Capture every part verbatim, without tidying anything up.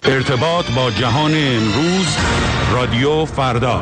ارتباط با جهان امروز، رادیو فردا.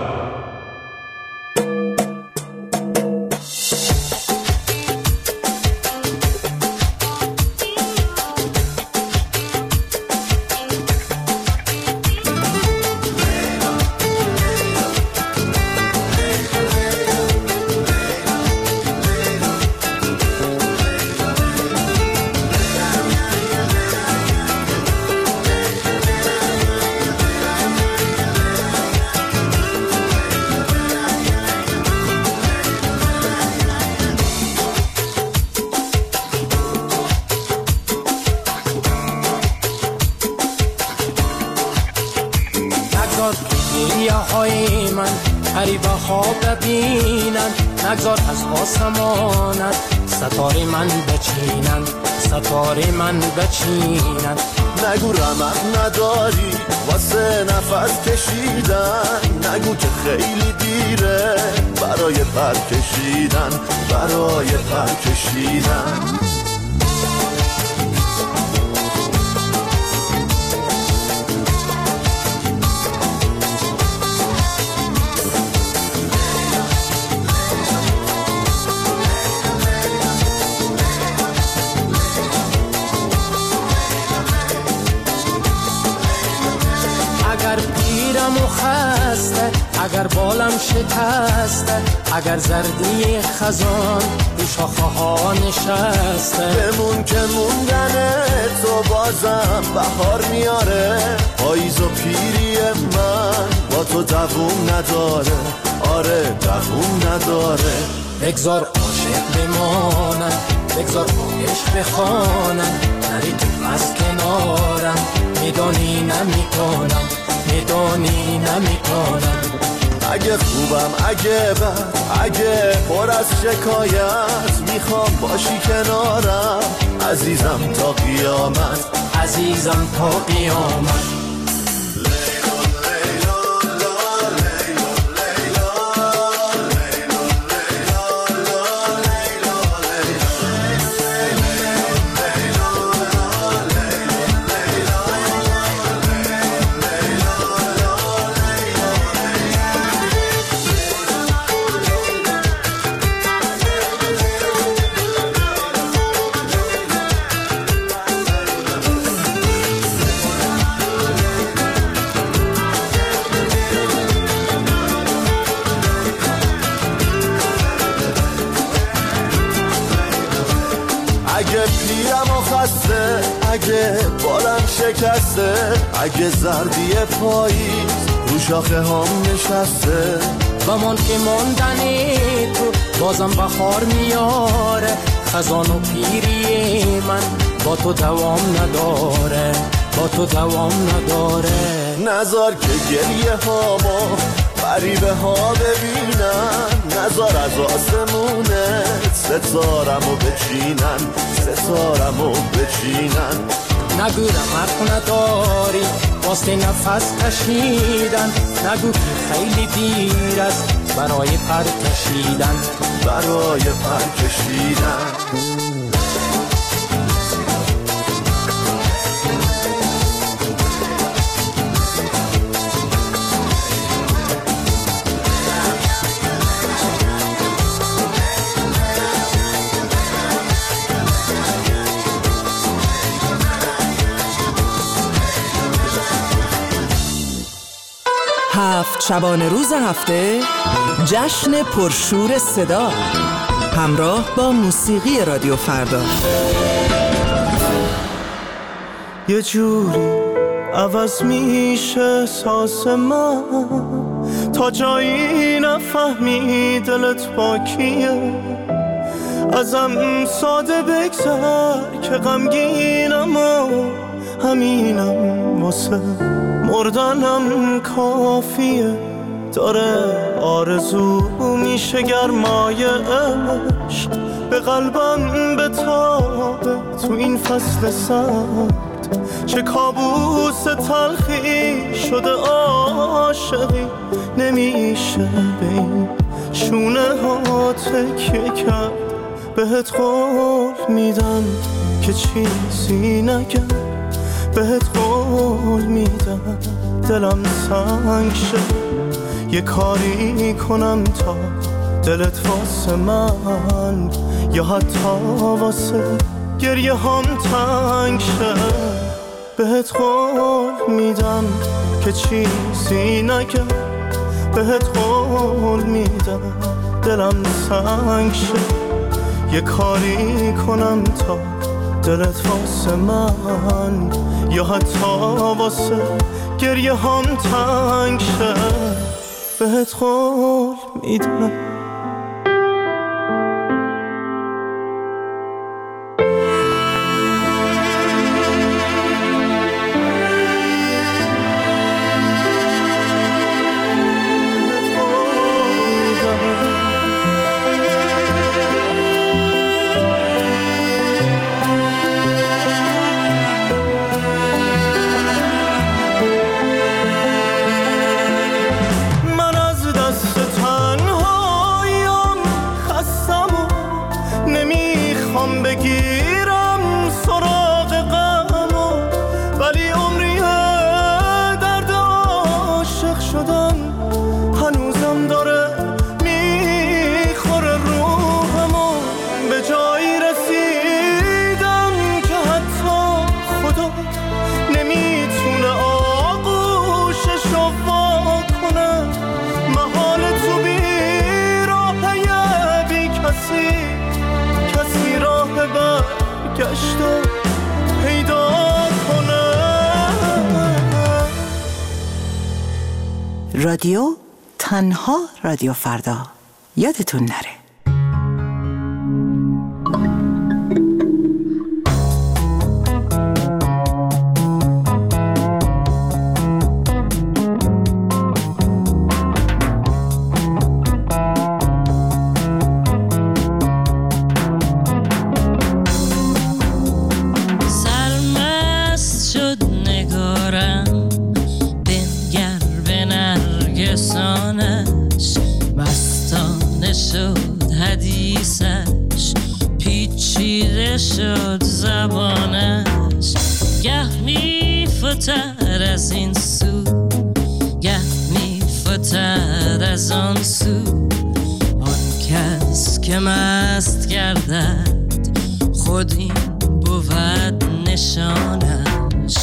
نگذار از آسمانت ستاره من بچینن، ستاره من بچینن. نگو رمق نداری واسه نفس کشیدن، نگو که خیلی دیره برای پر کشیدن، برای پر کشیدن. خسته اگر بالم شکسته، اگر زردی خزان رو شاخه ها نشسته، بمون که موندن تو بازم بهار میاره. پاییز و پیری من با تو دووم نداره، آره دووم نداره. بگذار عاشق بمانم، بگذار عشق بخوانم، نری تو از کنارم، میدانی نمیکنم، میدانی نمیکنم. اگه خوبم اگه بد اگه پر از شکایت، میخوام باشی کنارم عزیزم تا قیامت، عزیزم تا قیامت. اگه بالم شکسته، اگه زردی پاییز رو شاخه هم نشسته، و من که ماندنی تو بازم بخار میاره. خزان و پیری من با تو دوام نداره، با تو دوام نداره. نذار که گریه هامو غریبه ها ببینن، نذار از آسمونت ستارمو بچینن، ستارمو بچینن. نگو رمق نداری واسه نفس کشیدن، نگو که خیلی دیر است برای پر کشیدن، برای پر کشیدن. هفت شبانه روز هفته جشن پرشور صدا همراه با موسیقی رادیو فردا. یه جوری عوض میشه احساس من تا جایی نفهمی دلت با کیه. ازم ساده بگذر که غمگینم و همینم واسه مردنم کافیه. داره آرزو میشه گرمای عشق به قلبم بتابه تو این فصل سرد. چه کابوس تلخی شده عاشقی، نمیشه به این شونه ها تکیه کرد. بهت قول میدم که چیزی نگم، بهت قول میدم دلم سنگ شه، یه کاری کنم تا دلت واسه من یا حتی واسه گریه هم تنگ شه. بهت قول میدم که چیزی نگم، بهت قول میدم دلم سنگ شه، یه کاری کنم تا دلت واسه من یا حتی واسه گریه هم تنگ شه. بهت قول میدم بگیرم سراغ غمو، ولی عمریه درد عاشق شدن هنوزم داره میخوره روحمو. به جایی رسیدم که حتی خدا نمیتونه آغوششو وا کنه. محال تو بی راهه بی کسی، کسی راه برگشتو پیدا کنه. رادیو تنها رادیو فردا، یادتون نره. مستانه شد حدیثش، پیچیده شد زبانش، گه میفتد از این سو، گه میفتد از آن سو. آن کس که مست گردد خود این بود نشانش.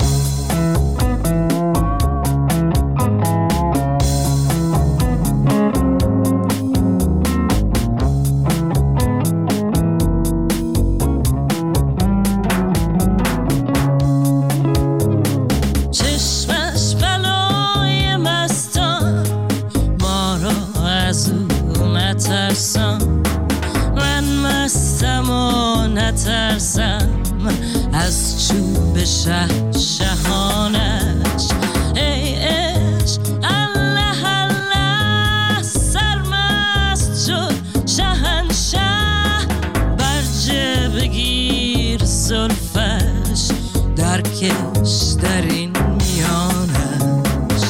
من مستم و نترسم از چوب شهشهانش. ای عشق الله الله سرمست شد شهنشه، برجه بگیر زلفش درکش در این میانش.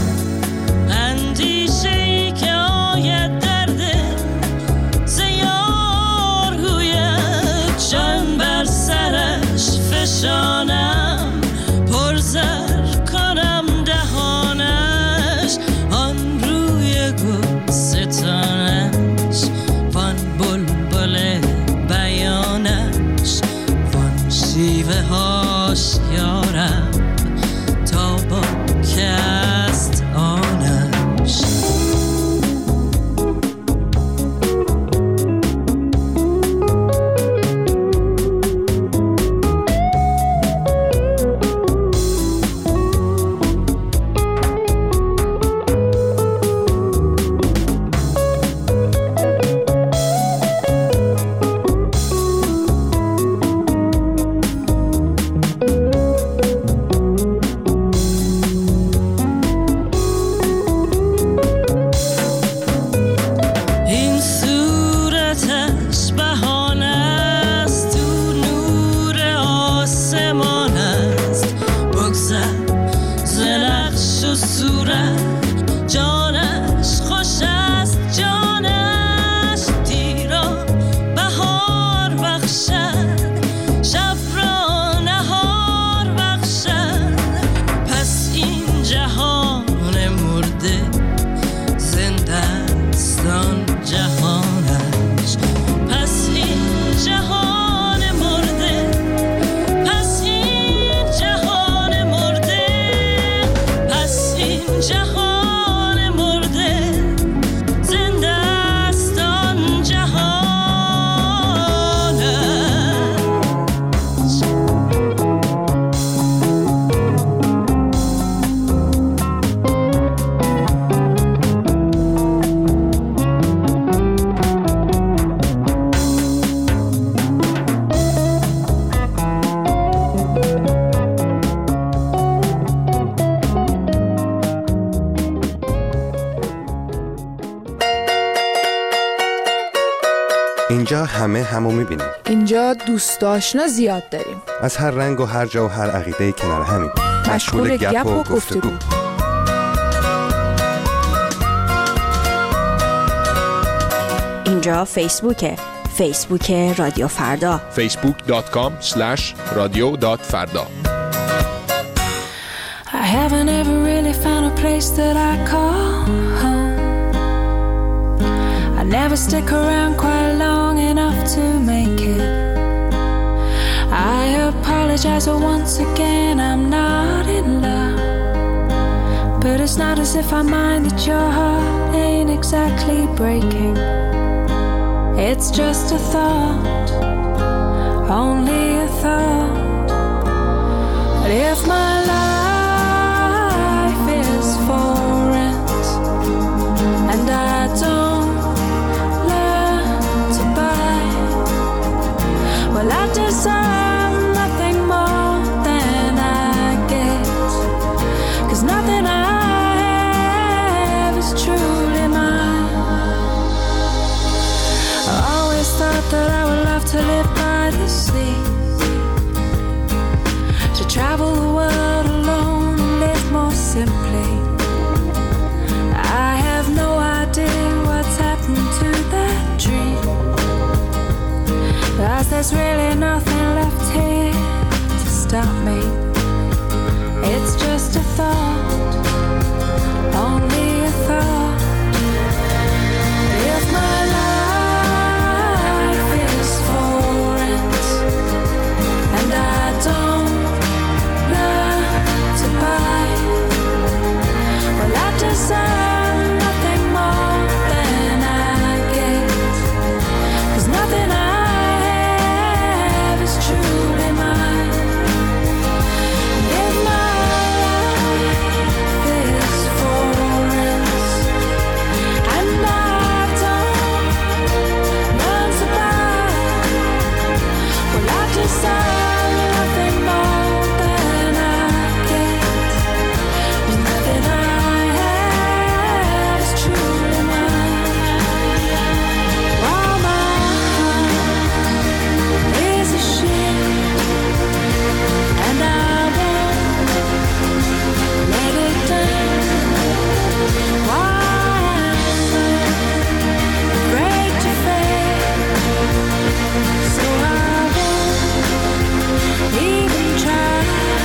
اندیشه ای که آید در دل زیار گوید، جان بر سرش فشانم پرزر کنم دهانش. آن روی گل ستانش، وان بلبل بیانش، وان شیوه هاش یارم تا با که است آنش. اینجا همه همو میبینیم. اینجا دوست آشنا زیاد داریم. از هر رنگ و هر جا و هر عقیده کنار همیم. مشغول گپ و گفتگو. اینجا فیسبوکه. فیسبوک رادیو فردا. فیسبوک دات کام اسلش رادیو دات فردا. I haven't ever really found a place that I call home. I never stick around quite long enough to make it. I apologize, but once again I'm not in love. But it's not as if I mind that your heart ain't exactly breaking. It's just a thought, only a thought. But if my life is for rent and I don't learn to buy, well, I deserve nothing more than I get. 'Cause nothing I have is truly mine. I always thought that I would love to live by the sea, to travel the world alone and live more simply. I have no idea what's happened to that dream, 'cause there's really nothing left here to stop me. It's just a thought, only a thought. If my life is for rent and I don't learn to buy, well, I deserve nothing more than I get. 'Cause nothing I have is truly mine. If my life is for rent and I don't learn to buy, well, I deserve nothing more than I get. 'Cause nothing I have is truly mine. While my heart is a ship and I won't let it down. Why I'm afraid to fail, so I won't even try.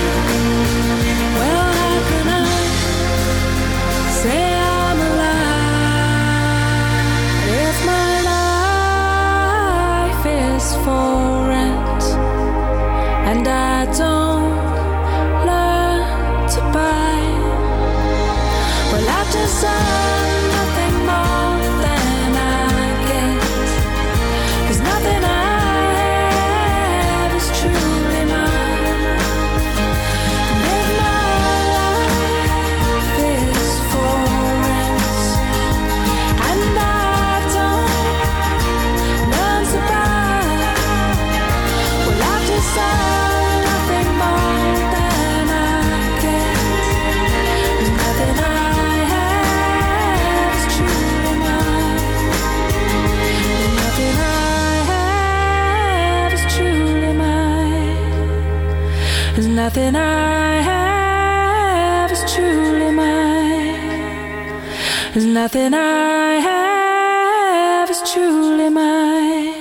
Well, how can I say I'm alive if my life is for rent and I don't learn to buy? Well, I deserve nothing more than I get. 'Cause nothing I have is truly mine. And if my life is for rent and I don't learn to buy, well, I deserve nothing more than I get. 'Cause nothing I have is truly mine. Nothing I have is truly mine. There's nothing I have is truly mine. There's nothing I have is truly mine.